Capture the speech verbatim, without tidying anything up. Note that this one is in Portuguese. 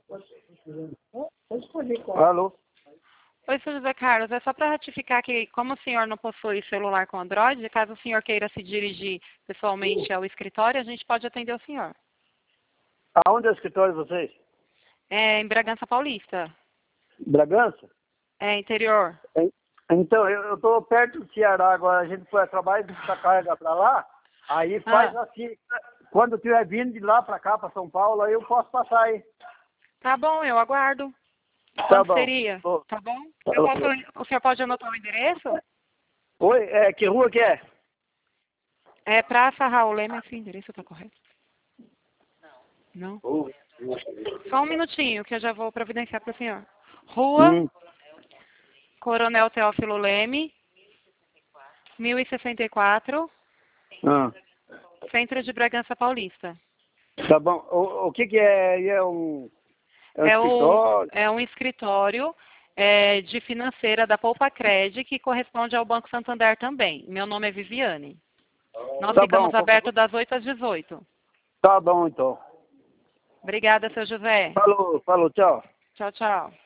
Alô? Oi, senhor José Carlos, é só para ratificar que, como o senhor não possui celular com Android, caso o senhor queira se dirigir pessoalmente ao escritório, a gente pode atender o senhor. Aonde é o escritório de vocês? É em Bragança Paulista. Bragança? É, interior. É, então, eu estou perto do Ceará agora, a gente foi trabalhar de buscar carga para lá, aí faz Ah, assim, quando eu estiver vindo de lá para cá, para São Paulo, aí eu posso passar aí. tá bom, eu aguardo. Tá Quando bom. seria? Ô, Tá bom? tá Eu bom. posso, o senhor pode anotar o endereço? Oi, é, que rua que é? É Praça Raul Leme, esse endereço tá correto? Não? Só um minutinho que eu já vou providenciar para o senhor. Rua Hum. Coronel Teófilo Leme, mil e sessenta e quatro, Ah, Centro de Bragança Paulista. tá bom. O, o que que é? É um, é um É, o, escritório? é um escritório é, de financeira da Poupa Cred, que corresponde ao Banco Santander também. Meu nome é Viviane. Nós Tá bom. ficamos qualquer abertos coisa- das oito às dezoito. Tá bom, então. Obrigada, seu José. Falou, falou, tchau. Tchau, tchau.